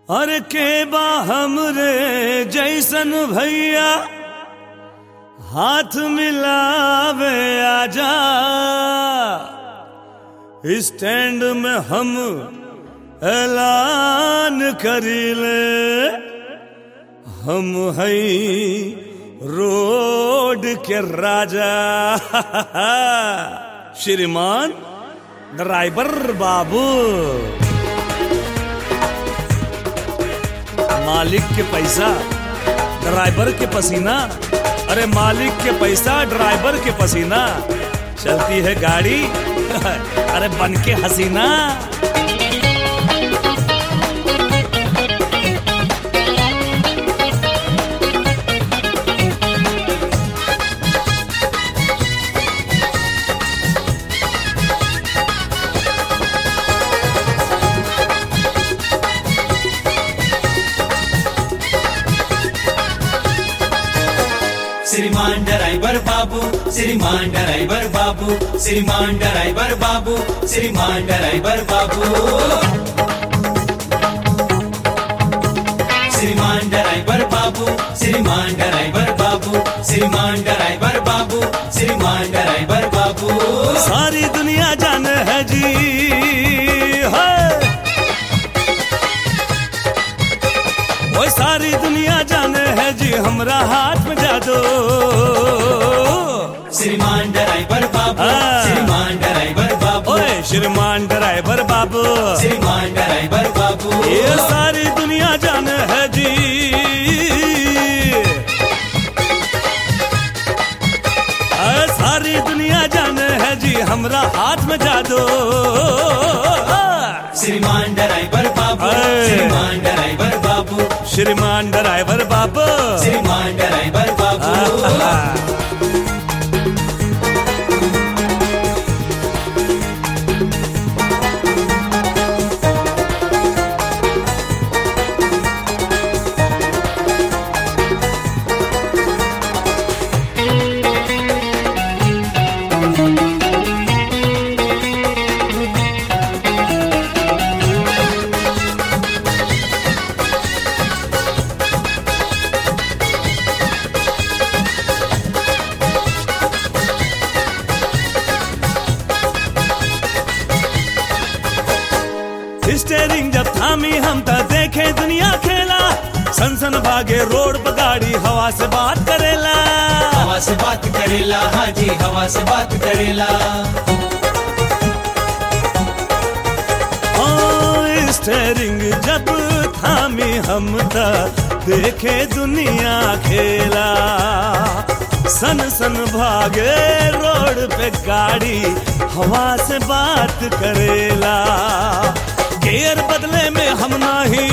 अरे के बा हमरे जैसन भैया हाथ मिलावे आजा, स्टैंड में हम ऐलान करीले, हम हई रोड के राजा। श्रीमान ड्राइवर बाबू, मालिक के पैसा ड्राइवर के पसीना, अरे मालिक के पैसा ड्राइवर के पसीना, चलती है गाड़ी अरे बन के हसीना। श्रीमान ड्राइवर बाबू, श्रीमान ड्राइवर बाबू, श्रीमान ड्राइवर बाबू, श्रीमान ड्राइवर बाबू, श्रीमान ड्राइवर बाबू, श्रीमान ड्राइवर बाबू, श्रीमान ड्राइवर बाबू, श्रीमान ड्राइवर बाबू। सारी दुनिया जाने है जी है, वो सारी दुनिया जाने है जी हमरा हाथ में जादू। श्रीमान ड्राइवर बाबू, श्रीमान ड्राइवर बाबू, ओए श्रीमान ड्राइवर बाबू, श्रीमान ड्राइवर बाबू। ये सारी दुनिया जाने है जी, सारी दुनिया जाने है जी हमरा हाथ में जादू। श्रीमान ड्राइवर बाबू, श्रीमान ड्राइवर बाबू, श्रीमान ड्राइवर बाबू, श्रीमान ड्राइवर बाबू। स्टेरिंग जब थामी हम तो देखे दुनिया खेला, सन भागे रोड पर गाड़ी हवा से बात करेला, हवा से बात करेला, हाँ जी हवा से बात करेला। स्टेरिंग जब थामी हम तो देखे दुनिया खेला, सन भागे रोड पे गाड़ी हवा से बात करेला। गियर बदले में हम नहीं,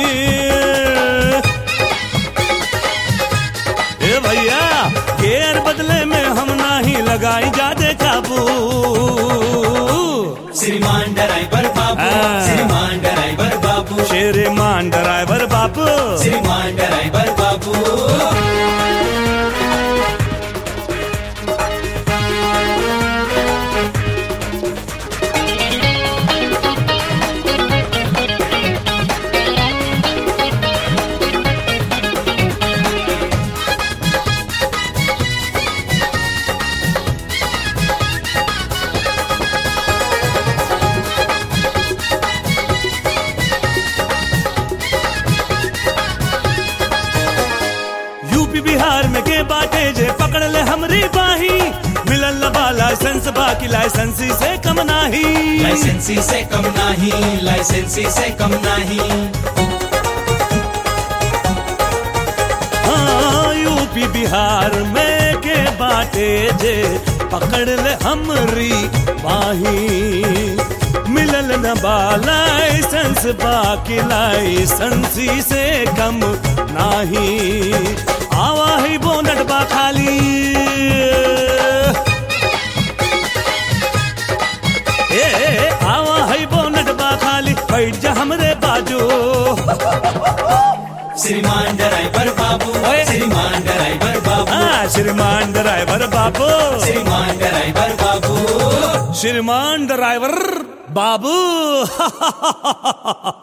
ए भैया गियर बदले में हम नहीं लगाई जादे काबू। श्रीमान ड्राइवर बाबू, श्रीमान ड्राइवर बाबू, श्रीमान ड्राइवर बाबू, श्रीमान ड्राइवर बाबू। बिहार में के बाटे जे पकड़ ले हमरी बाही, मिलल बा लाइसेंस बाकी लाइसेंसी से कम नहीं, लाइसेंसी से कम नहीं, लाइसेंसी से कम नहीं। हाँ यूपी बिहार में के बाटे जे पकड़ ले हमरी बाही, मिलल न बा लाइसेंस बाकी लाइसेंसी से कम नहीं। आवा ही बोनट बा खाली, ए आवा ही बोनट बा खाली, बैठ जा हमरे बाजू। श्रीमान ड्राइवर बाबू, श्रीमान ड्राइवर बाबू, श्रीमान ड्राइवर बाबू, श्रीमान ड्राइवर बाबू, श्रीमान ड्राइवर बाबू